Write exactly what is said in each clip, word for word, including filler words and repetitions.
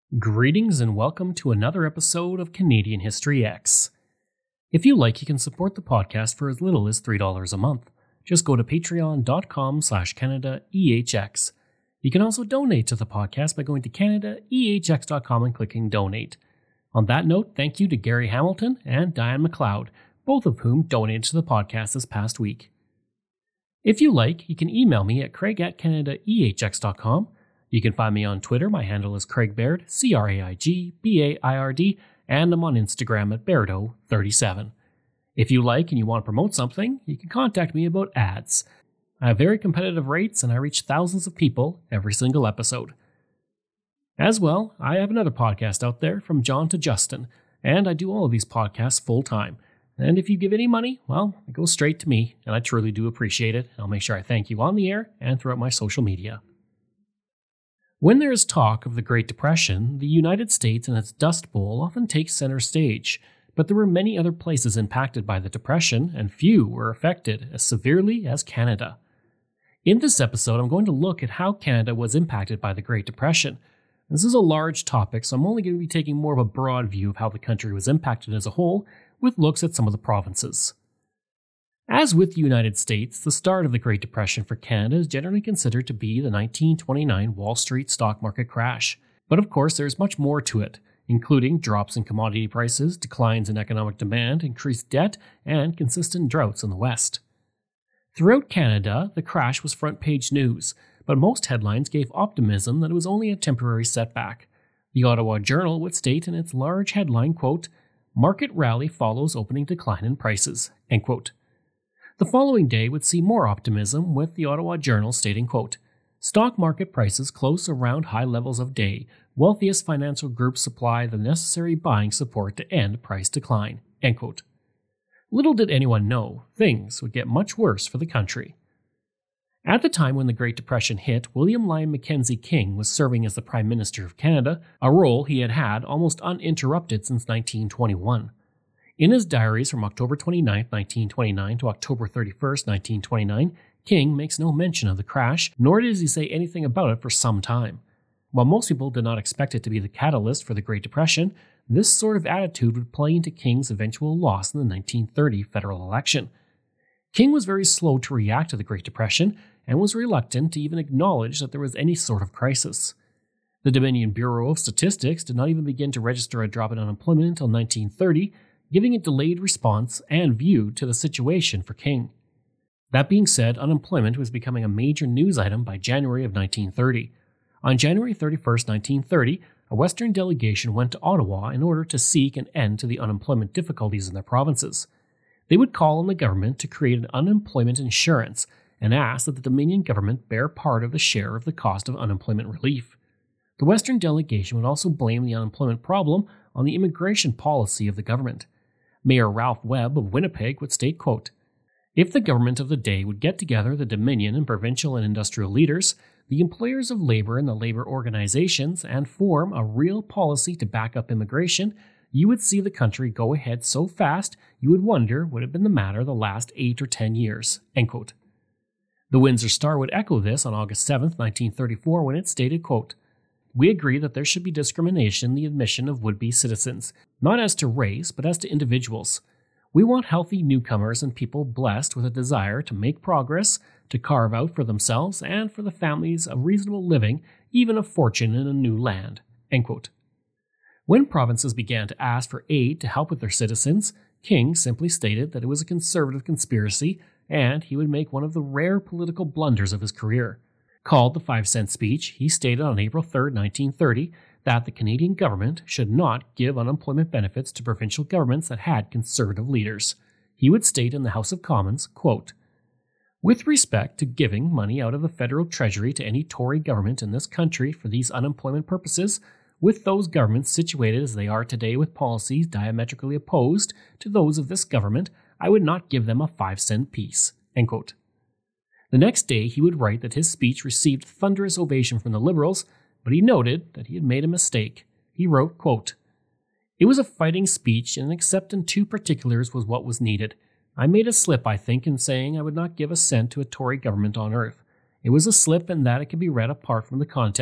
Greetings and welcome to another episode of Canadian History X. If you like, you can support the podcast for as little as three dollars a month. Just go to patreon.com slash CanadaEHX. You can also donate to the podcast by going to Canada E H X dot com and clicking Donate. On that note, thank you to Gary Hamilton and Diane McLeod, both of whom donated to the podcast this past week. If you like, you can email me at craig at Canada E H X dot com. You can find me on Twitter. My handle is Craig Baird, C R A I G B A I R D, and I'm on Instagram at Bairdo thirty-seven. If you like and you want to promote something, you can contact me about ads. I have very competitive rates and I reach thousands of people every single episode. As well, I have another podcast out there, From John to Justin, and I do all of these podcasts full time. And if you give any money, well, it goes straight to me, and I truly do appreciate it. I'll make sure I thank you on the air and throughout my social media. When there is talk of the Great Depression, the United States and its Dust Bowl often takes center stage, but there were many other places impacted by the Depression, and few were affected as severely as Canada. In this episode, I'm going to look at how Canada was impacted by the Great Depression. This is a large topic, so I'm only going to be taking more of a broad view of how the country was impacted as a whole, with looks at some of the provinces. As with the United States, the start of the Great Depression for Canada is generally considered to be the nineteen twenty-nine Wall Street stock market crash. But of course, there is much more to it, including drops in commodity prices, declines in economic demand, increased debt, and consistent droughts in the West. Throughout Canada, the crash was front-page news, but most headlines gave optimism that it was only a temporary setback. The Ottawa Journal would state in its large headline, quote, "Market rally follows opening decline in prices," end quote. The following day would see more optimism, with the Ottawa Journal stating, quote, "Stock market prices close around high levels of day. Wealthiest financial groups supply the necessary buying support to end price decline," end quote. Little did anyone know, things would get much worse for the country. At the time when the Great Depression hit, William Lyon Mackenzie King was serving as the Prime Minister of Canada, a role he had had almost uninterrupted since nineteen twenty-one. In his diaries from October twenty-ninth, nineteen twenty-nine to October thirty-first, nineteen twenty-nine, King makes no mention of the crash, nor does he say anything about it for some time. While most people did not expect it to be the catalyst for the Great Depression, this sort of attitude would play into King's eventual loss in the nineteen thirty federal election. King was very slow to react to the Great Depression and was reluctant to even acknowledge that there was any sort of crisis. The Dominion Bureau of Statistics did not even begin to register a drop in unemployment until nineteen thirty, giving a delayed response and view to the situation for King. That being said, unemployment was becoming a major news item by January of nineteen thirty. On January thirty-first, nineteen thirty, a Western delegation went to Ottawa in order to seek an end to the unemployment difficulties in their provinces. They would call on the government to create an unemployment insurance and ask that the Dominion government bear part of the share of the cost of unemployment relief. The Western delegation would also blame the unemployment problem on the immigration policy of the government. Mayor Ralph Webb of Winnipeg would state, quote, "If the government of the day would get together the Dominion and provincial and industrial leaders, the employers of labor and the labor organizations, and form a real policy to back up immigration, you would see the country go ahead so fast you would wonder what had been the matter the last eight or ten years," end quote. The Windsor Star would echo this on August seventh, nineteen thirty-four, when it stated, quote, "We agree that there should be discrimination in the admission of would-be citizens, not as to race, but as to individuals. We want healthy newcomers and people blessed with a desire to make progress, to carve out for themselves and for the families a reasonable living, even a fortune in a new land," end quote. When provinces began to ask for aid to help with their citizens, King simply stated that it was a conservative conspiracy, and he would make one of the rare political blunders of his career. Called the Five Cent Speech, he stated on April third, nineteen thirty, that the Canadian government should not give unemployment benefits to provincial governments that had conservative leaders. He would state in the House of Commons, quote, "With respect to giving money out of the federal treasury to any Tory government in this country for these unemployment purposes, with those governments situated as they are today with policies diametrically opposed to those of this government, I would not give them a five-cent piece," end quote. The next day, he would write that his speech received thunderous ovation from the Liberals, but he noted that he had made a mistake. He wrote, quote, "It was a fighting speech, and except in two particulars was what was needed. I made a slip, I think, in saying I would not give a cent to a Tory government on earth. It was a slip in that it can be read apart from the context,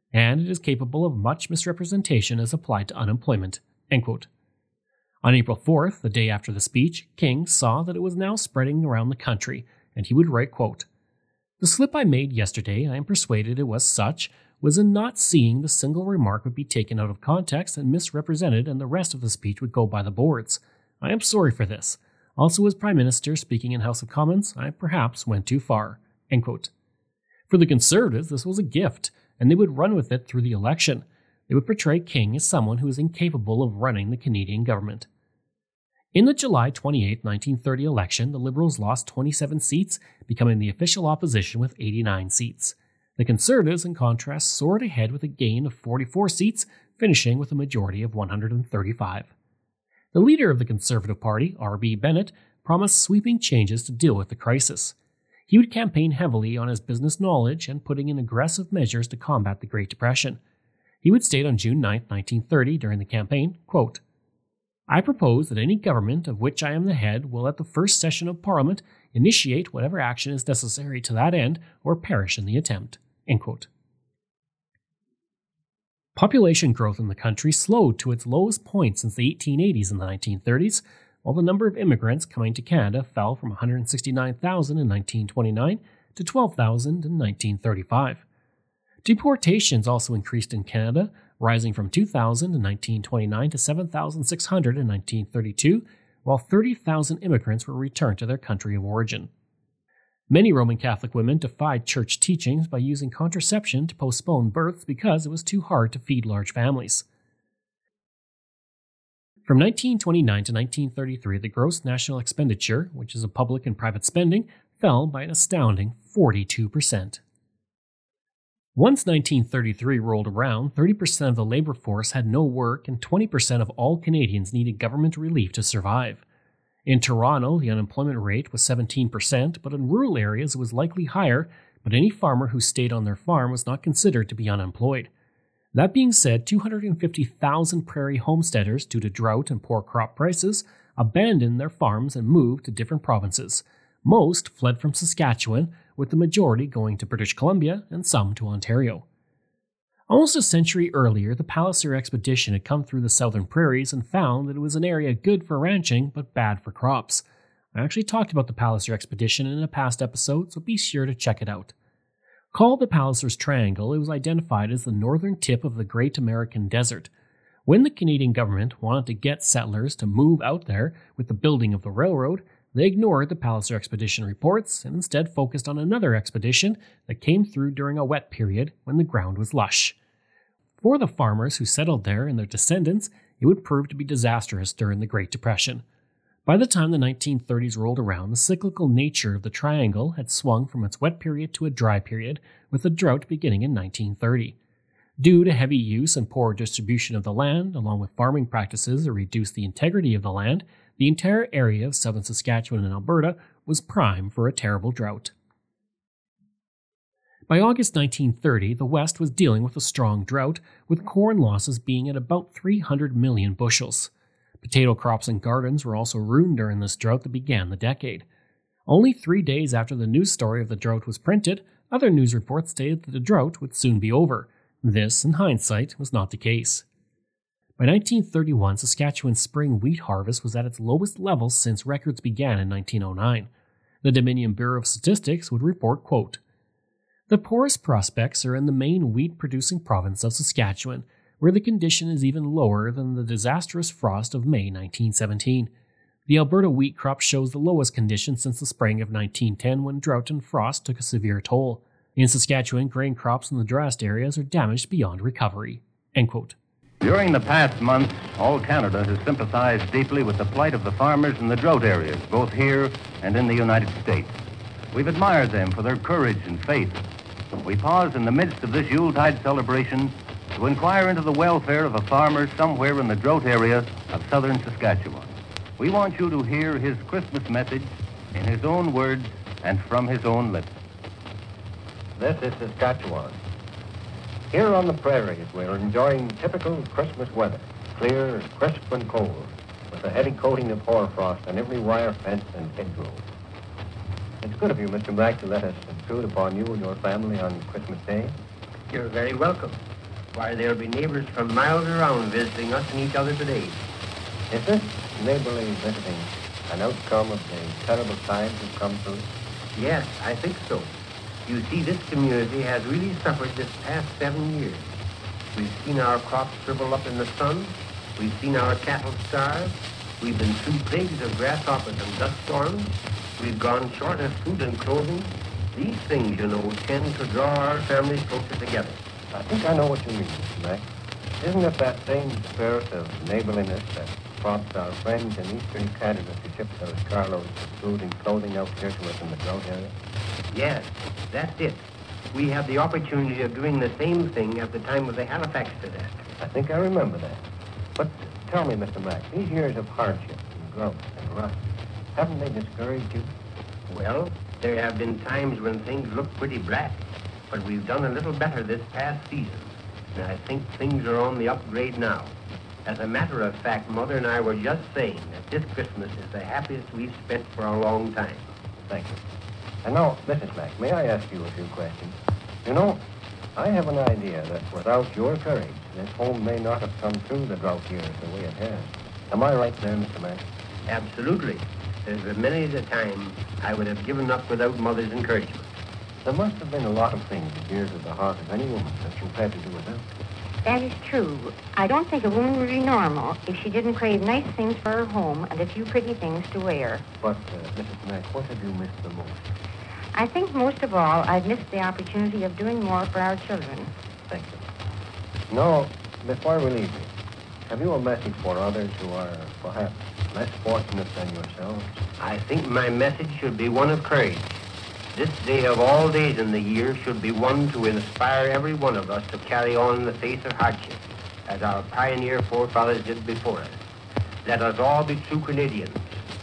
and it is capable of much misrepresentation as applied to unemployment." End quote. On April fourth, the day after the speech, King saw that it was now spreading around the country, and he would write, quote, "The slip I made yesterday, I am persuaded it was such, was in not seeing the single remark would be taken out of context and misrepresented, and the rest of the speech would go by the boards. I am sorry for this. Also, as Prime Minister speaking in House of Commons, I perhaps went too far." End quote. For the Conservatives, this was a gift, and they would run with it through the election. They would portray King as someone who was incapable of running the Canadian government. In the July twenty-eighth, nineteen thirty election, the Liberals lost twenty-seven seats, becoming the official opposition with eighty-nine seats. The Conservatives, in contrast, soared ahead with a gain of forty-four seats, finishing with a majority of one hundred thirty-five. The leader of the Conservative Party, R B Bennett, promised sweeping changes to deal with the crisis. He would campaign heavily on his business knowledge and putting in aggressive measures to combat the Great Depression. He would state on June ninth, nineteen thirty, during the campaign, quote, "I propose that any government of which I am the head will at the first session of Parliament initiate whatever action is necessary to that end or perish in the attempt." End quote. Population growth in the country slowed to its lowest point since the eighteen eighties and the nineteen thirties, while the number of immigrants coming to Canada fell from one hundred sixty-nine thousand in nineteen twenty-nine to twelve thousand in nineteen thirty-five. Deportations also increased in Canada, rising from two thousand in nineteen twenty-nine to seven thousand six hundred in nineteen thirty-two, while thirty thousand immigrants were returned to their country of origin. Many Roman Catholic women defied church teachings by using contraception to postpone births because it was too hard to feed large families. From nineteen twenty-nine to nineteen thirty-three, the gross national expenditure, which is a public and private spending, fell by an astounding forty-two percent. Once nineteen thirty-three rolled around, thirty percent of the labor force had no work and twenty percent of all Canadians needed government relief to survive. In Toronto, the unemployment rate was seventeen percent, but in rural areas it was likely higher, but any farmer who stayed on their farm was not considered to be unemployed. That being said, two hundred fifty thousand prairie homesteaders, due to drought and poor crop prices, abandoned their farms and moved to different provinces. Most fled from Saskatchewan, with the majority going to British Columbia and some to Ontario. Almost a century earlier, the Palliser expedition had come through the southern prairies and found that it was an area good for ranching but bad for crops. I actually talked about the Palliser expedition in a past episode, so be sure to check it out. Called the Palliser's Triangle, it was identified as the northern tip of the Great American Desert. When the Canadian government wanted to get settlers to move out there with the building of the railroad, they ignored the Palliser expedition reports and instead focused on another expedition that came through during a wet period when the ground was lush. For the farmers who settled there and their descendants, it would prove to be disastrous during the Great Depression. By the time the nineteen thirties rolled around, the cyclical nature of the triangle had swung from its wet period to a dry period, with a drought beginning in nineteen thirty. Due to heavy use and poor distribution of the land, along with farming practices that reduced the integrity of the land, the entire area of southern Saskatchewan and Alberta was prime for a terrible drought. By August nineteen thirty, the West was dealing with a strong drought, with corn losses being at about three hundred million bushels. Potato crops and gardens were also ruined during this drought that began the decade. Only three days after the news story of the drought was printed, other news reports stated that the drought would soon be over. This, in hindsight, was not the case. By nineteen thirty-one, Saskatchewan's spring wheat harvest was at its lowest level since records began in nineteen oh nine. The Dominion Bureau of Statistics would report, quote, "The poorest prospects are in the main wheat-producing province of Saskatchewan, where the condition is even lower than the disastrous frost of May nineteen seventeen. The Alberta wheat crop shows the lowest condition since the spring of nineteen ten, when drought and frost took a severe toll. In Saskatchewan, grain crops in the driest areas are damaged beyond recovery." End quote. During the past months, all Canada has sympathized deeply with the plight of the farmers in the drought areas, both here and in the United States. We've admired them for their courage and faith. We pause in the midst of this Yuletide celebration to inquire into the welfare of a farmer somewhere in the drought area of southern Saskatchewan. We want you to hear his Christmas message in his own words and from his own lips. This is Saskatchewan. Here on the prairies, we're enjoying typical Christmas weather, clear, crisp, and cold, with a heavy coating of hoarfrost on every wire fence and hedgerow. It's good of you, Mister Black, to let us intrude upon you and your family on Christmas Day. You're very welcome. Why, there'll be neighbors from miles around visiting us and each other today. Is this neighborly visiting an outcome of the terrible times we've come through? Yes, I think so. You see, this community has really suffered this past seven years. We've seen our crops shrivel up in the sun. We've seen our cattle starve. We've been through plagues of grasshoppers and dust storms. We've gone short of food and clothing. These things, you know, tend to draw our families closer together. I think I know what you mean, Mister Mac. Isn't it that same spirit of neighborliness that prompts our friends in eastern Canada to ship those carloads of food and clothing out here to us in the drought area? Yes, that's it. We have the opportunity of doing the same thing at the time of the Halifax disaster. I think I remember that. But tell me, Mister Mac, these years of hardship and drought and rust, haven't they discouraged you? Well, there have been times when things look pretty black, but we've done a little better this past season, and I think things are on the upgrade now. As a matter of fact, Mother and I were just saying that this Christmas is the happiest we've spent for a long time. Thank you. And now, Missus Mac, may I ask you a few questions? You know, I have an idea that without your courage, this home may not have come through the drought years the way it has. Am I right there, Mister Mac? Absolutely. There's been many a time I would have given up without Mother's encouragement. There must have been a lot of things in years of the heart of any woman that you've had to do without. That is true. I don't think a woman would be normal if she didn't crave nice things for her home and a few pretty things to wear. But, uh, Missus Mac, what have you missed the most? I think most of all, I've missed the opportunity of doing more for our children. Thank you. No, before we leave you, have you a message for others who are perhaps less fortunate than yourselves? I think my message should be one of courage. This day of all days in the year should be one to inspire every one of us to carry on in the face of hardship, as our pioneer forefathers did before us. Let us all be true Canadians.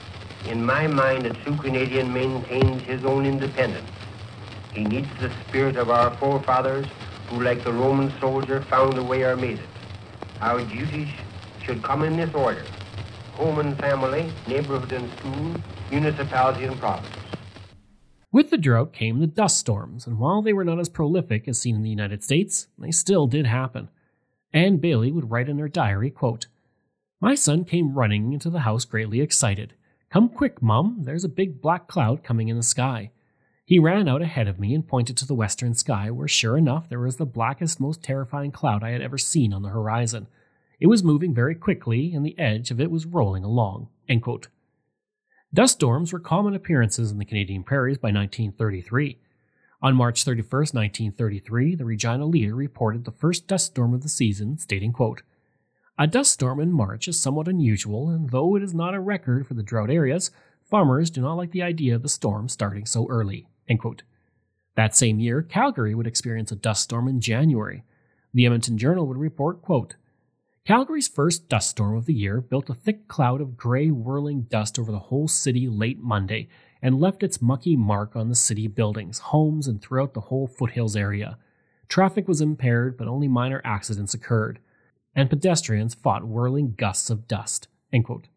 In my mind, a true Canadian maintains his own independence. He needs the spirit of our forefathers who, like the Roman soldier, found a way or made it. Our duties should come in this order: home and family, neighborhood and school, municipality and province. With the drought came the dust storms, and while they were not as prolific as seen in the United States, they still did happen. Anne Bailey would write in her diary, quote, "My son came running into the house greatly excited. 'Come quick, Mum, there's a big black cloud coming in the sky.' He ran out ahead of me and pointed to the western sky, where sure enough there was the blackest, most terrifying cloud I had ever seen on the horizon. It was moving very quickly, and the edge of it was rolling along." End quote. Dust storms were common appearances in the Canadian prairies by nineteen thirty-three. On March thirty-first, nineteen thirty-three, the Regina Leader reported the first dust storm of the season, stating, quote, "A dust storm in March is somewhat unusual, and though it is not a record for the drought areas, farmers do not like the idea of the storm starting so early." End quote. That same year, Calgary would experience a dust storm in January. The Edmonton Journal would report, quote, "Calgary's first dust storm of the year built a thick cloud of gray whirling dust over the whole city late Monday and left its mucky mark on the city buildings, homes, and throughout the whole foothills area. Traffic was impaired, but only minor accidents occurred, and pedestrians fought whirling gusts of dust." End quote.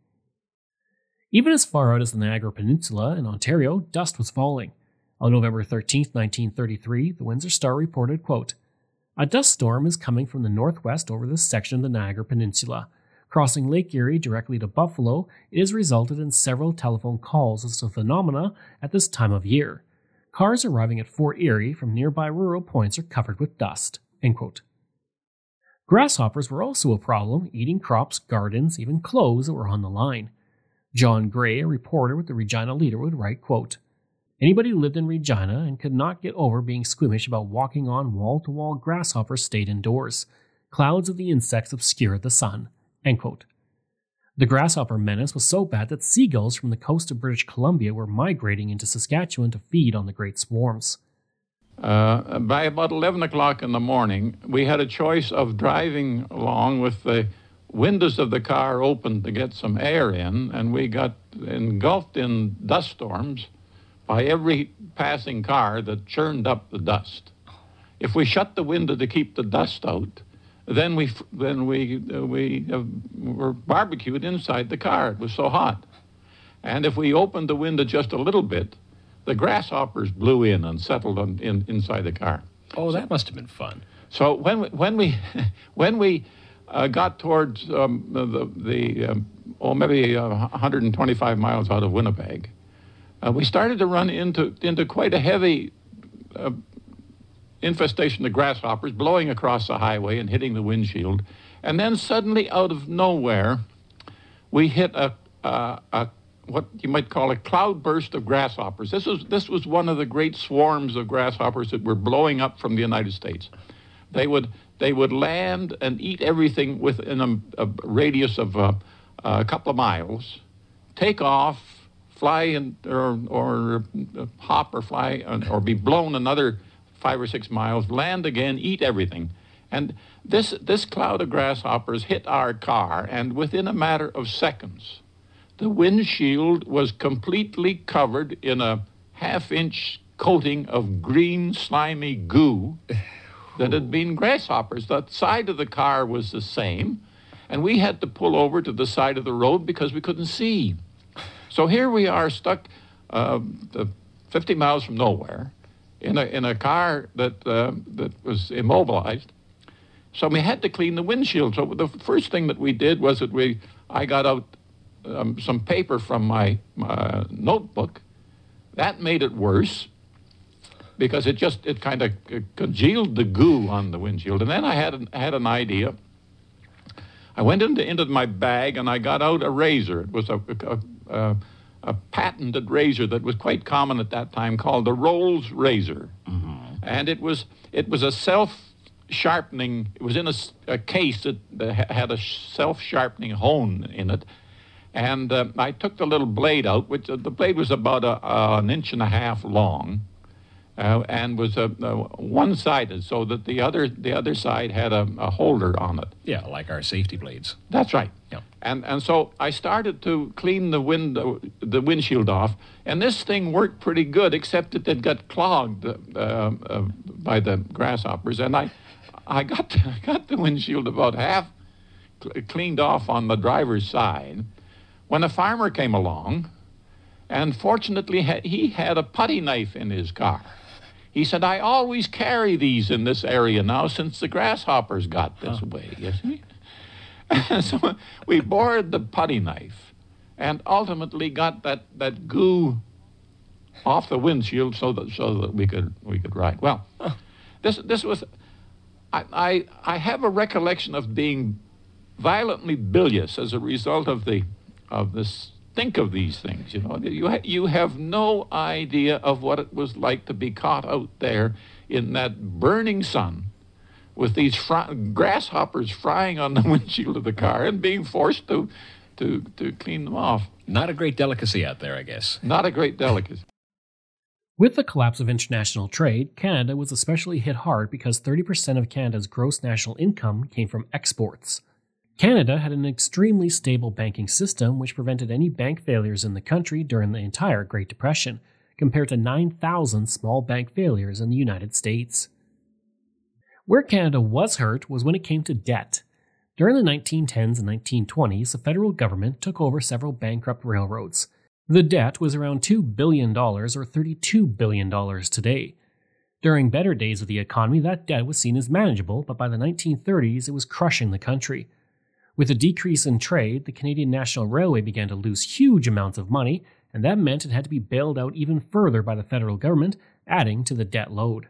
Even as far out as the Niagara Peninsula in Ontario, dust was falling. On November thirteenth, nineteen thirty-three, the Windsor Star reported, quote, "A dust storm is coming from the northwest over this section of the Niagara Peninsula. Crossing Lake Erie directly to Buffalo, it has resulted in several telephone calls as to the phenomena at this time of year. Cars arriving at Fort Erie from nearby rural points are covered with dust." End quote. Grasshoppers were also a problem, eating crops, gardens, even clothes that were on the line. John Gray, a reporter with the Regina Leader, would write, quote, "Anybody who lived in Regina and could not get over being squeamish about walking on wall-to-wall grasshoppers stayed indoors. Clouds of the insects obscured the sun." End quote. The grasshopper menace was so bad that seagulls from the coast of British Columbia were migrating into Saskatchewan to feed on the great swarms. Uh, by about eleven o'clock in the morning, we had a choice of driving along with the windows of the car open to get some air in, and we got engulfed in dust storms by every passing car that churned up the dust. If we shut the window to keep the dust out, then we then we uh, we uh, were barbecued inside the car. It was so hot. And if we opened the window just a little bit, the grasshoppers blew in and settled on, in, inside the car. Oh, that must have been fun. So when we, when we, when we uh, got towards um, the, the um, oh, maybe uh, one hundred twenty-five miles out of Winnipeg, uh, we started to run into, into quite a heavy uh, infestation of grasshoppers blowing across the highway and hitting the windshield. And then suddenly, out of nowhere, we hit a, a, a what you might call a cloudburst of grasshoppers. This was, this was one of the great swarms of grasshoppers that were blowing up from the United States. They would, they would land and eat everything within a, a radius of uh, a couple of miles, take off, fly in, or, or uh, hop or fly, or, or be blown another five or six miles, land again, eat everything. And this, this cloud of grasshoppers hit our car, and within a matter of seconds, the windshield was completely covered in a half-inch coating of green, slimy goo that had been grasshoppers. The side of the car was the same, and we had to pull over to the side of the road because we couldn't see. So here we are stuck uh, fifty miles from nowhere, in a in a car that uh, that was immobilized. So we had to clean the windshield. So the first thing that we did was that we I got out um, some paper from my, my notebook. That made it worse because it just it kind of congealed the goo on the windshield. And then I had an, had an idea. I went into into my bag and I got out a razor. It was a a, a, a patented razor that was quite common at that time, called the Rolls razor. Mm-hmm. And it was it was a self-sharpening, it was in a, a case that had a self-sharpening hone in it. And uh, I took the little blade out, which uh, the blade was about a, uh, an inch and a half long, uh, and was uh, uh, one-sided, so that the other the other side had a, a holder on it. Yeah, like our safety blades. That's right. Yeah. And and so I started to clean the window, the windshield off, and this thing worked pretty good, except that it got clogged uh, uh, by the grasshoppers, and I, I got I got the windshield about half cl- cleaned off on the driver's side, when a farmer came along, and fortunately ha- he had a putty knife in his car. He said, "I always carry these in this area now since the grasshoppers got this oh. way." You see? So we bored the putty knife and ultimately got that, that goo off the windshield so that so that we could we could ride. Well, this this was I I, I have a recollection of being violently bilious as a result of the of this think of these things. You know, you ha- you have no idea of what it was like to be caught out there in that burning sun, with these fr- grasshoppers frying on the windshield of the car and being forced to, to, to clean them off. Not a great delicacy out there, I guess. Not a great delicacy. With the collapse of international trade, Canada was especially hit hard because thirty percent of Canada's gross national income came from exports. Canada had an extremely stable banking system which prevented any bank failures in the country during the entire Great Depression, compared to nine thousand small bank failures in the United States. Where Canada was hurt was when it came to debt. During the nineteen tens and nineteen twenties, the federal government took over several bankrupt railroads. The debt was around two billion dollars or thirty-two billion dollars today. During better days of the economy, that debt was seen as manageable, but by the nineteen thirties it was crushing the country. With a decrease in trade, the Canadian National Railway began to lose huge amounts of money, and that meant it had to be bailed out even further by the federal government, adding to the debt load.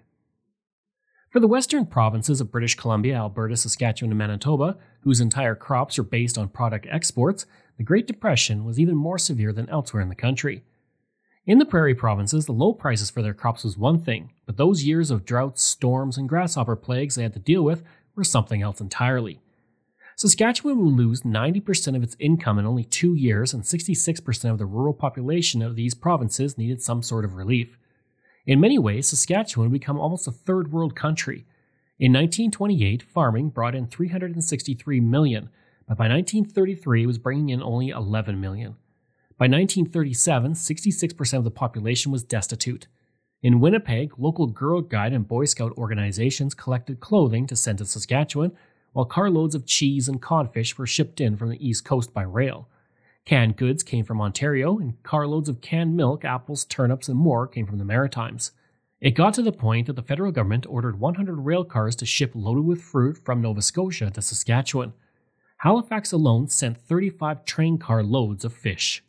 For the western provinces of British Columbia, Alberta, Saskatchewan, and Manitoba, whose entire crops are based on product exports, the Great Depression was even more severe than elsewhere in the country. In the prairie provinces, the low prices for their crops was one thing, but those years of droughts, storms, and grasshopper plagues they had to deal with were something else entirely. Saskatchewan will lose ninety percent of its income in only two years, and sixty-six percent of the rural population of these provinces needed some sort of relief. In many ways, Saskatchewan would become almost a third world country. In nineteen twenty-eight, farming brought in three hundred sixty-three million dollars, but by nineteen thirty-three it was bringing in only eleven million dollars. By nineteen thirty-seven, sixty-six percent of the population was destitute. In Winnipeg, local Girl Guide and Boy Scout organizations collected clothing to send to Saskatchewan, while carloads of cheese and codfish were shipped in from the East Coast by rail. Canned goods came from Ontario, and carloads of canned milk, apples, turnips, and more came from the Maritimes. It got to the point that the federal government ordered one hundred rail cars to ship loaded with fruit from Nova Scotia to Saskatchewan. Halifax alone sent thirty-five train car loads of fish.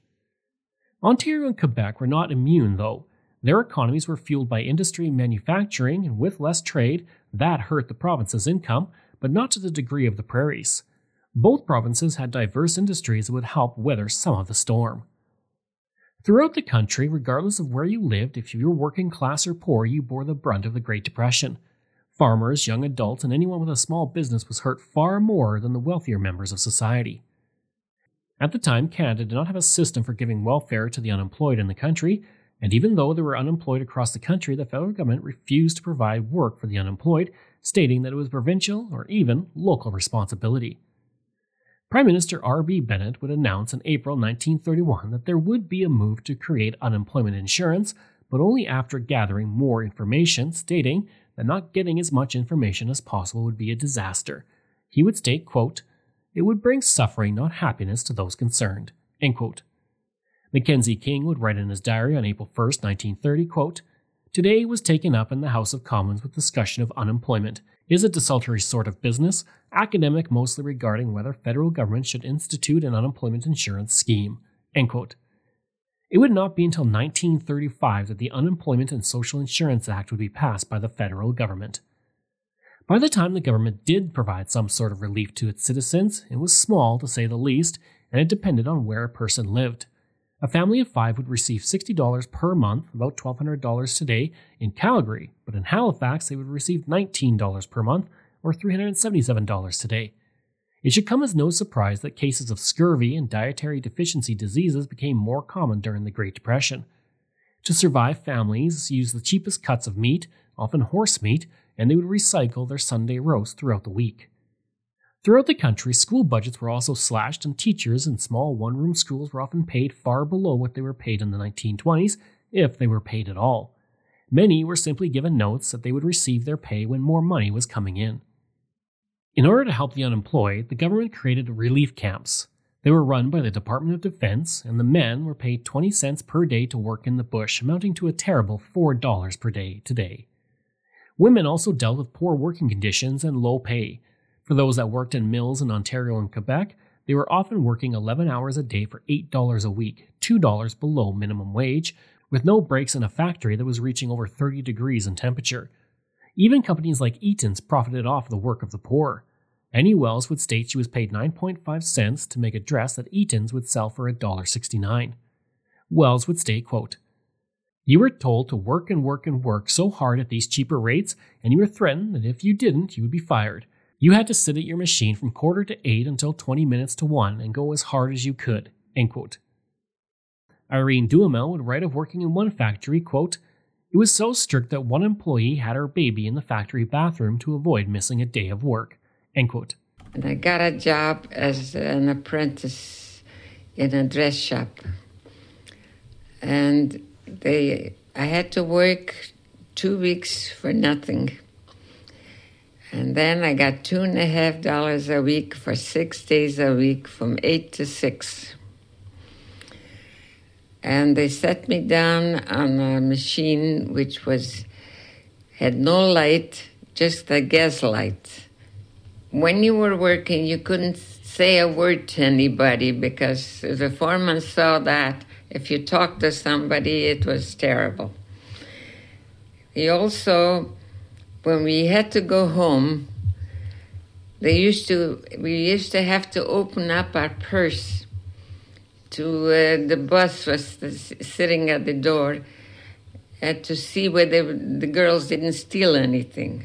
Ontario and Quebec were not immune, though. Their economies were fueled by industry and manufacturing, and with less trade, that hurt the province's income, but not to the degree of the prairies. Both provinces had diverse industries that would help weather some of the storm. Throughout the country, regardless of where you lived, if you were working class or poor, you bore the brunt of the Great Depression. Farmers, young adults, and anyone with a small business was hurt far more than the wealthier members of society. At the time, Canada did not have a system for giving welfare to the unemployed in the country, and even though there were unemployed across the country, the federal government refused to provide work for the unemployed, stating that it was provincial or even local responsibility. Prime Minister R B Bennett would announce in April nineteen thirty-one that there would be a move to create unemployment insurance, but only after gathering more information, stating that not getting as much information as possible would be a disaster. He would state, quote, "It would bring suffering, not happiness, to those concerned," end quote. Mackenzie King would write in his diary on April first, nineteen thirty, quote, "Today was taken up in the House of Commons with discussion of unemployment. Is a desultory sort of business, academic mostly regarding whether federal government should institute an unemployment insurance scheme," end quote. It would not be until nineteen thirty-five that the Unemployment and Social Insurance Act would be passed by the federal government. By the time the government did provide some sort of relief to its citizens, it was small to say the least, and it depended on where a person lived. A family of five would receive sixty dollars per month, about twelve hundred dollars today, in Calgary, but in Halifax they would receive nineteen dollars per month, or three hundred seventy-seven dollars today. It should come as no surprise that cases of scurvy and dietary deficiency diseases became more common during the Great Depression. To survive, families used the cheapest cuts of meat, often horse meat, and they would recycle their Sunday roast throughout the week. Throughout the country, school budgets were also slashed, and teachers in small one-room schools were often paid far below what they were paid in the nineteen twenties, if they were paid at all. Many were simply given notes that they would receive their pay when more money was coming in. In order to help the unemployed, the government created relief camps. They were run by the Department of Defense, and the men were paid twenty cents per day to work in the bush, amounting to a terrible four dollars per day today. Women also dealt with poor working conditions and low pay. For those that worked in mills in Ontario and Quebec, they were often working eleven hours a day for eight dollars a week, two dollars below minimum wage, with no breaks in a factory that was reaching over thirty degrees in temperature. Even companies like Eaton's profited off the work of the poor. Annie Wells would state she was paid nine point five cents to make a dress that Eaton's would sell for one dollar sixty-nine. Wells would state, quote, "You were told to work and work and work so hard at these cheaper rates, and you were threatened that if you didn't, you would be fired. You had to sit at your machine from quarter to eight until twenty minutes to one and go as hard as you could," end quote. Irene Duhamel would write of working in one factory, quote, "It was so strict that one employee had her baby in the factory bathroom to avoid missing a day of work," end quote. And I got a job as an apprentice in a dress shop. And they, I had to work two weeks for nothing. And then I got two and a half dollars a week for six days a week from eight to six. And they set me down on a machine which was had no light, just a gas light. When you were working, you couldn't say a word to anybody because the foreman saw that if you talked to somebody, it was terrible. He also, when we had to go home, they used to, we used to have to open up our purse to, uh, the bus was sitting at the door, and to see whether the girls didn't steal anything.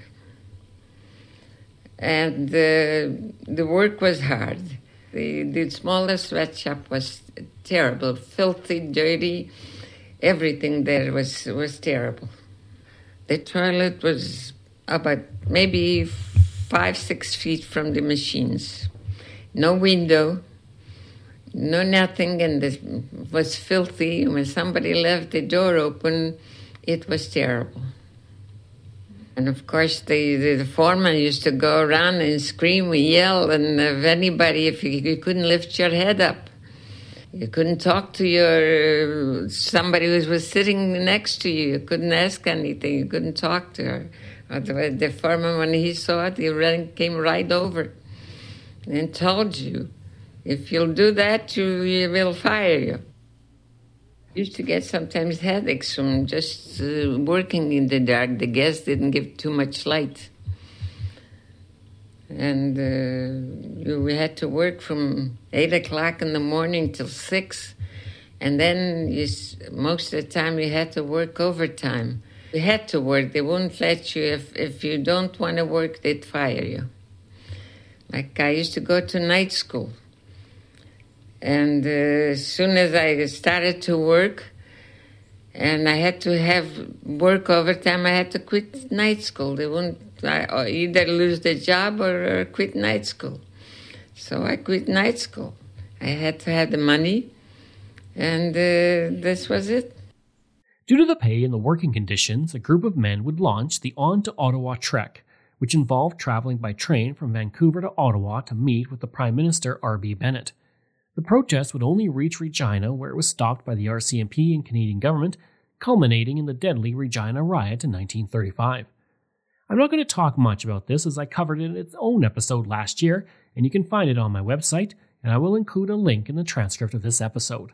And uh, the work was hard. The, the smallest sweatshop was terrible, filthy, dirty. Everything there was, was terrible. The toilet was about maybe five, six feet from the machines. No window, no nothing, and it was filthy. When somebody left the door open, it was terrible. And of course, the, the, the foreman used to go around and scream and yell, and if anybody, if you, you couldn't lift your head up, You couldn't talk to your somebody who was sitting next to you. You couldn't ask anything. You couldn't talk to her. The, the foreman, when he saw it, he ran, came right over and told you, if you'll do that, you, you will fire you. Used to get sometimes headaches from just uh, working in the dark. The gas didn't give too much light. And uh, you, we had to work from eight o'clock in the morning till six. And then you, most of the time you had to work overtime. You had to work. They wouldn't let you. If, if you don't want to work, they'd fire you. Like I used to go to night school. And uh, as soon as I started to work, and I had to have work overtime, I had to quit night school. They wouldn't I, either lose the job or, or quit night school. So I quit night school. I had to have the money, and uh, this was it. Due to the pay and the working conditions, a group of men would launch the On to Ottawa Trek, which involved traveling by train from Vancouver to Ottawa to meet with the Prime Minister R B Bennett. The protest would only reach Regina, where it was stopped by the R C M P and Canadian government, culminating in the deadly Regina riot in nineteen thirty-five. I'm not going to talk much about this as I covered it in its own episode last year, and you can find it on my website, and I will include a link in the transcript of this episode.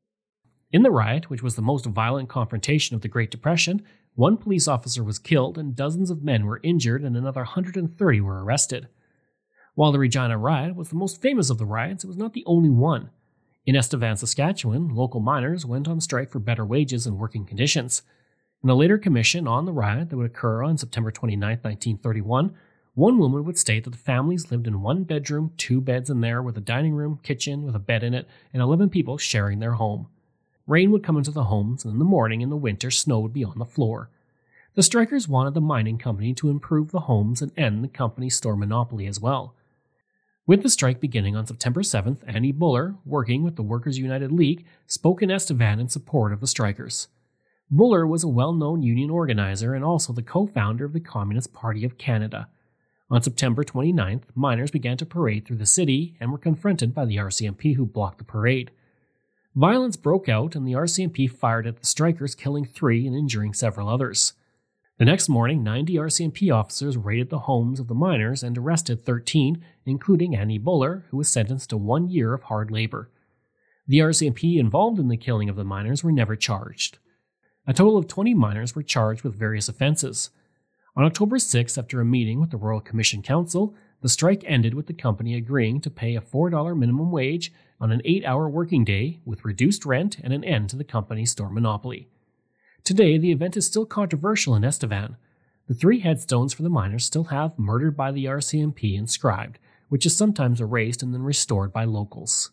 In the riot, which was the most violent confrontation of the Great Depression, one police officer was killed and dozens of men were injured and another one hundred thirty were arrested. While the Regina riot was the most famous of the riots, it was not the only one. In Estevan, Saskatchewan, local miners went on strike for better wages and working conditions. In a later commission on the riot that would occur on September twenty-ninth, nineteen thirty-one, one woman would state that the families lived in one bedroom, two beds in there with a dining room, kitchen with a bed in it, and eleven people sharing their home. Rain would come into the homes, and in the morning in the winter, snow would be on the floor. The strikers wanted the mining company to improve the homes and end the company's store monopoly as well. With the strike beginning on September seventh, Annie Buller, working with the Workers' United League, spoke in Estevan in support of the strikers. Buller was a well-known union organizer and also the co-founder of the Communist Party of Canada. On September twenty-ninth, miners began to parade through the city and were confronted by the R C M P who blocked the parade. Violence broke out and the R C M P fired at the strikers, killing three and injuring several others. The next morning, ninety R C M P officers raided the homes of the miners and arrested thirteen, including Annie Buller, who was sentenced to one year of hard labor. The R C M P involved in the killing of the miners were never charged. A total of twenty miners were charged with various offenses. On October sixth, after a meeting with the Royal Commission Council, the strike ended with the company agreeing to pay a four dollars minimum wage on an eight-hour working day with reduced rent and an end to the company's store monopoly. Today, the event is still controversial in Estevan. The three headstones for the miners still have "Murdered by the R C M P" inscribed, which is sometimes erased and then restored by locals.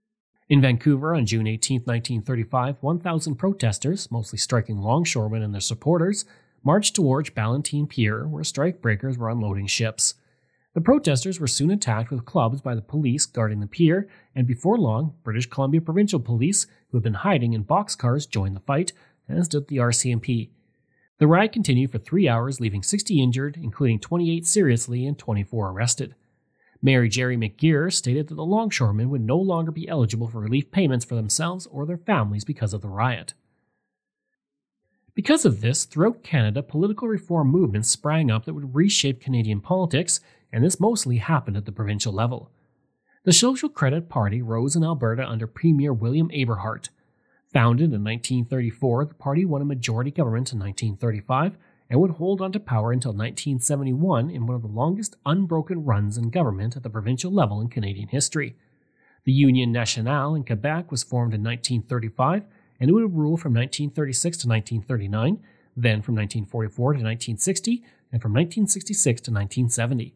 In Vancouver on June eighteenth, nineteen thirty-five, one thousand protesters, mostly striking longshoremen and their supporters, marched towards Ballantine Pier, where strikebreakers were unloading ships. The protesters were soon attacked with clubs by the police guarding the pier, and before long, British Columbia Provincial Police, who had been hiding in boxcars, joined the fight, as did the R C M P. The riot continued for three hours, leaving sixty injured, including twenty-eight seriously and twenty-four arrested. Mayor Jerry McGeer stated that the longshoremen would no longer be eligible for relief payments for themselves or their families because of the riot. Because of this, throughout Canada, political reform movements sprang up that would reshape Canadian politics, and this mostly happened at the provincial level. The Social Credit Party rose in Alberta under Premier William Aberhart. Founded in nineteen thirty-four, the party won a majority government in nineteen thirty-five and would hold on to power until nineteen seventy-one in one of the longest unbroken runs in government at the provincial level in Canadian history. The Union Nationale in Quebec was formed in nineteen thirty-five, and it would rule from nineteen thirty-six to nineteen thirty-nine, then from nineteen forty-four to nineteen sixty, and from nineteen sixty-six to nineteen seventy.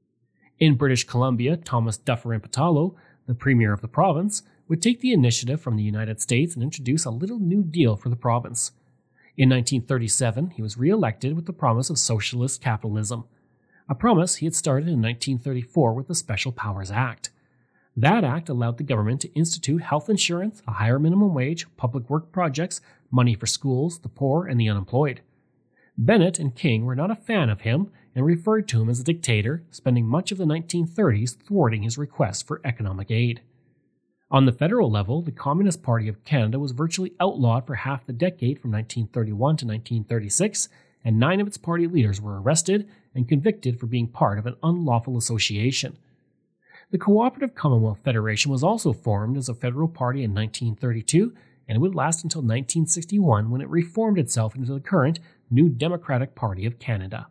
In British Columbia, Thomas Dufferin Pataalo, the premier of the province, would take the initiative from the United States and introduce a little New Deal for the province. In nineteen thirty-seven, he was re-elected with the promise of socialist capitalism, a promise he had started in nineteen thirty-four with the Special Powers Act. That act allowed the government to institute health insurance, a higher minimum wage, public work projects, money for schools, the poor, and the unemployed. Bennett and King were not a fan of him and referred to him as a dictator, spending much of the nineteen thirties thwarting his requests for economic aid. On the federal level, the Communist Party of Canada was virtually outlawed for half the decade from nineteen thirty-one to nineteen thirty-six, and nine of its party leaders were arrested and convicted for being part of an unlawful association. The Cooperative Commonwealth Federation was also formed as a federal party in nineteen thirty-two, and it would last until nineteen sixty-one when it reformed itself into the current New Democratic Party of Canada.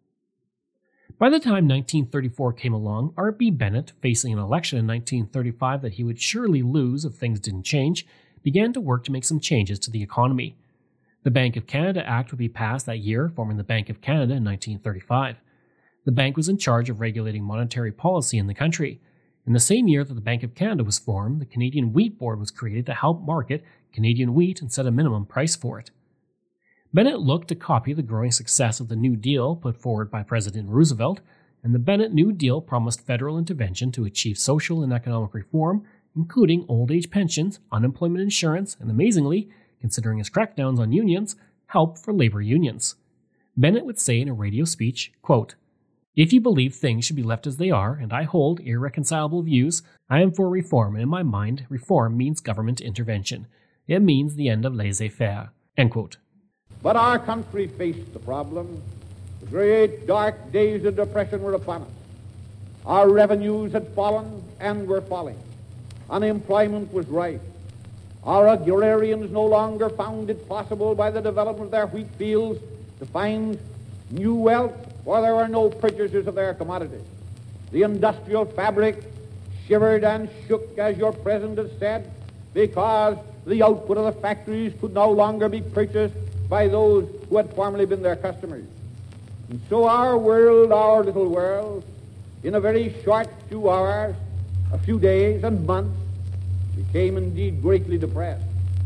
By the time nineteen thirty-four came along, R B Bennett, facing an election in nineteen thirty-five that he would surely lose if things didn't change, began to work to make some changes to the economy. The Bank of Canada Act would be passed that year, forming the Bank of Canada in nineteen thirty-five. The bank was in charge of regulating monetary policy in the country. In the same year that the Bank of Canada was formed, the Canadian Wheat Board was created to help market Canadian wheat and set a minimum price for it. Bennett looked to copy the growing success of the New Deal put forward by President Roosevelt, and the Bennett New Deal promised federal intervention to achieve social and economic reform, including old age pensions, unemployment insurance, and amazingly, considering his crackdowns on unions, help for labor unions. Bennett would say in a radio speech, quote, "If you believe things should be left as they are, and I hold irreconcilable views, I am for reform, and in my mind, reform means government intervention. It means the end of laissez-faire." End quote. But our country faced the problem. The great dark days of depression were upon us. Our revenues had fallen and were falling. Unemployment was rife. Our agrarians no longer found it possible by the development of their wheat fields to find new wealth, for there were no purchasers of their commodities. The industrial fabric shivered and shook, as your president has said, because the output of the factories could no longer be purchased by those who had formerly been their customers. And so our world, our little world, in a very short few hours, a few days and months, became indeed greatly depressed.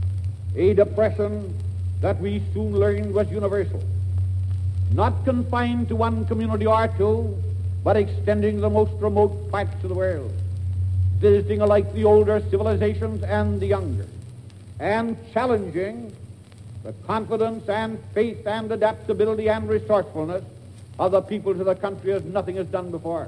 A depression that we soon learned was universal, not confined to one community or two, but extending to the most remote parts of the world, visiting alike the older civilizations and the younger, and challenging the confidence and faith and adaptability and resourcefulness of the peoples of the country as nothing has done before.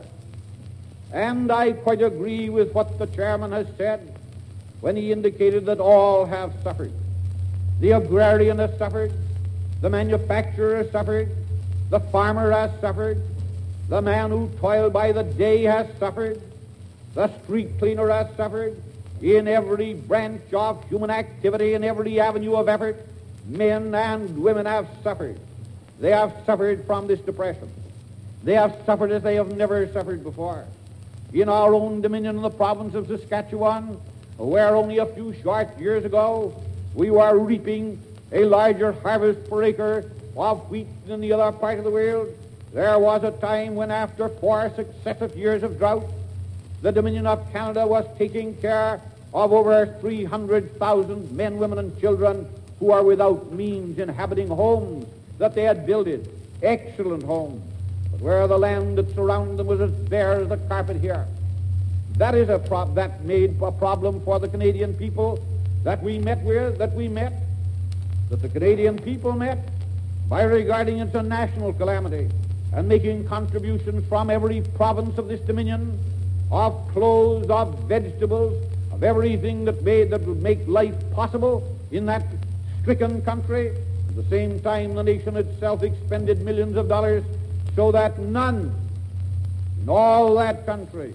And I quite agree with what the chairman has said when he indicated that all have suffered. The agrarian has suffered, the manufacturer has suffered, the farmer has suffered, the man who toiled by the day has suffered, the street cleaner has suffered. In every branch of human activity, in every avenue of effort, men and women have suffered. They have suffered from this depression. They have suffered as they have never suffered before. In our own dominion in the province of Saskatchewan, where only a few short years ago we were reaping a larger harvest per acre of wheat than the other part of the world, there was a time when, after four successive years of drought, the Dominion of Canada was taking care of over three hundred thousand men, women, and children who are without means, inhabiting homes that they had builded, excellent homes, but where the land that surrounded them was as bare as the carpet here. That is a prob- that made a problem for the Canadian people that we met with, that we met, that the Canadian people met by regarding it as a national calamity and making contributions from every province of this Dominion of clothes, of vegetables, of everything that made that would make life possible in that stricken country. At the same time, the nation itself expended millions of dollars so that none in all that country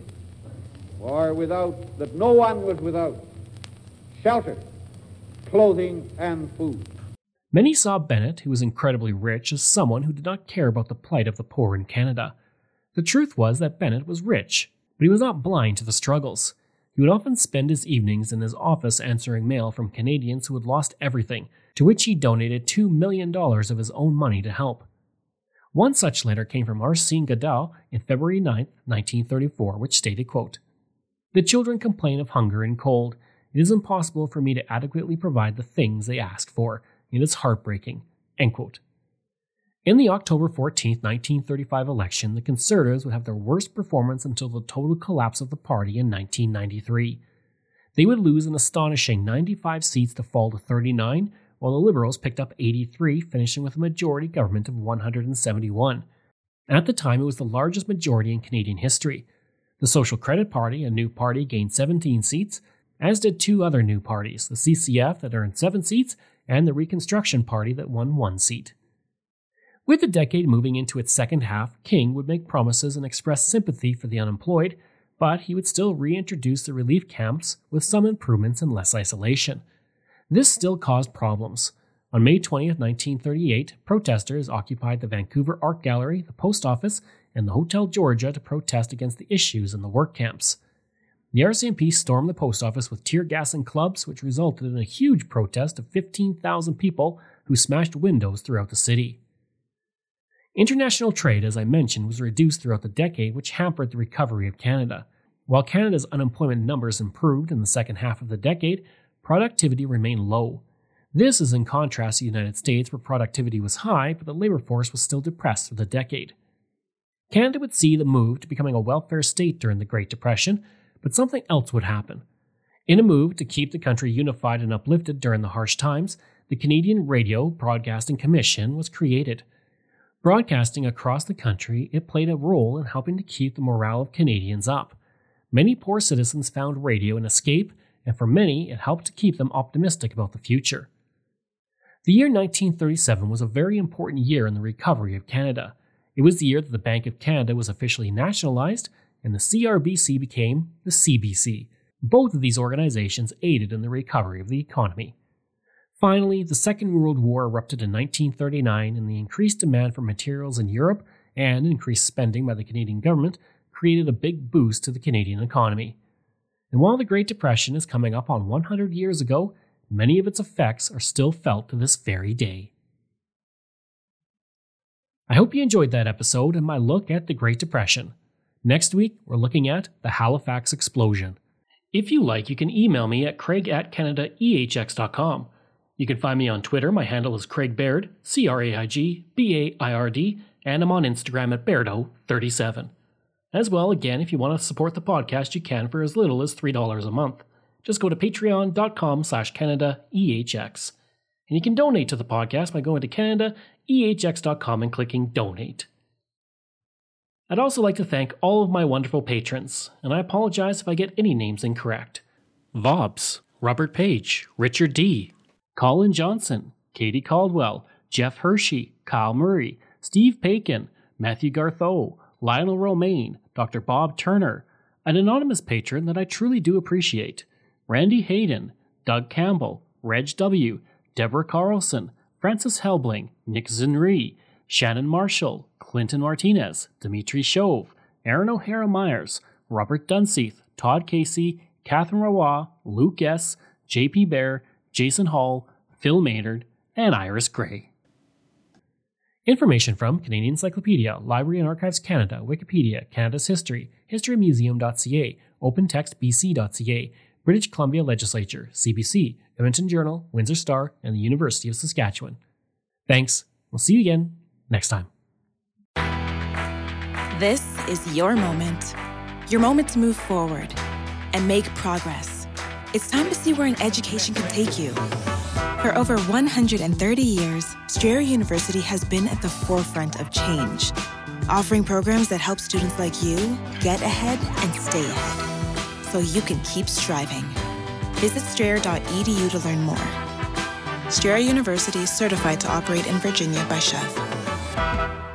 or without, that no one was without shelter, clothing, and food. Many saw Bennett, who was incredibly rich, as someone who did not care about the plight of the poor in Canada. The truth was that Bennett was rich, but he was not blind to the struggles. He would often spend his evenings in his office answering mail from Canadians who had lost everything, to which he donated two million dollars of his own money to help. One such letter came from Arsene Goudal in February ninth, nineteen thirty-four, which stated, quote, "The children complain of hunger and cold. It is impossible for me to adequately provide the things they ask for. It is heartbreaking." End quote. In the October fourteenth, nineteen thirty-five election, the Conservatives would have their worst performance until the total collapse of the party in nineteen ninety-three. They would lose an astonishing ninety-five seats to fall to thirty-nine, while the Liberals picked up eighty-three, finishing with a majority government of one hundred seventy-one. At the time, it was the largest majority in Canadian history. The Social Credit Party, a new party, gained seventeen seats, as did two other new parties, the C C F that earned seven seats and the Reconstruction Party that won one seat. With the decade moving into its second half, King would make promises and express sympathy for the unemployed, but he would still reintroduce the relief camps with some improvements and less isolation. This still caused problems. On May twentieth, nineteen thirty-eight, protesters occupied the Vancouver Art Gallery, the post office, and the Hotel Georgia to protest against the issues in the work camps. The R C M P stormed the post office with tear gas and clubs, which resulted in a huge protest of fifteen thousand people who smashed windows throughout the city. International trade, as I mentioned, was reduced throughout the decade, which hampered the recovery of Canada. While Canada's unemployment numbers improved in the second half of the decade, productivity remained low. This is in contrast to the United States, where productivity was high, but the labor force was still depressed through the decade. Canada would see the move to becoming a welfare state during the Great Depression, but something else would happen. In a move to keep the country unified and uplifted during the harsh times, the Canadian Radio Broadcasting Commission was created. Broadcasting across the country, it played a role in helping to keep the morale of Canadians up. Many poor citizens found radio an escape, and for many, it helped to keep them optimistic about the future. The year nineteen thirty-seven was a very important year in the recovery of Canada. It was the year that the Bank of Canada was officially nationalized, and the C R B C became the C B C. Both of these organizations aided in the recovery of the economy. Finally, the Second World War erupted in nineteen thirty-nine, and the increased demand for materials in Europe and increased spending by the Canadian government created a big boost to the Canadian economy. And while the Great Depression is coming up on one hundred years ago, many of its effects are still felt to this very day. I hope you enjoyed that episode and my look at the Great Depression. Next week, we're looking at the Halifax explosion. If you like, you can email me at craig at canada e h x dot com. You can find me on Twitter. My handle is Craig Baird, C R A I G B A I R D, and I'm on Instagram at Bairdo thirty-seven. As well, again, if you want to support the podcast, you can for as little as three dollars a month. Just go to patreon.com slash Canada EHX. And you can donate to the podcast by going to canada e h x dot com and clicking Donate. I'd also like to thank all of my wonderful patrons, and I apologize if I get any names incorrect. Vobs, Robert Page, Richard D., Colin Johnson, Katie Caldwell, Jeff Hershey, Kyle Murray, Steve Pakin, Matthew Gartho, Lionel Romaine, Doctor Bob Turner, an anonymous patron that I truly do appreciate, Randy Hayden, Doug Campbell, Reg W., Deborah Carlson, Francis Helbling, Nick Zinri, Shannon Marshall, Clinton Martinez, Dimitri Chauve, Aaron O'Hara Myers, Robert Dunseith, Todd Casey, Catherine Roy, Luke S., J P Bear, Jason Hall, Phil Maynard, and Iris Gray. Information from Canadian Encyclopedia, Library and Archives Canada, Wikipedia, Canada's History, history museum dot c a, open text b c dot c a, British Columbia Legislature, C B C, Edmonton Journal, Windsor Star, and the University of Saskatchewan. Thanks. We'll see you again next time. This is your moment. Your moment to move forward and make progress. It's time to see where an education can take you. For over one hundred thirty years, Strayer University has been at the forefront of change, offering programs that help students like you get ahead and stay ahead, so you can keep striving. Visit strayer dot e d u to learn more. Strayer University is certified to operate in Virginia by C H E V.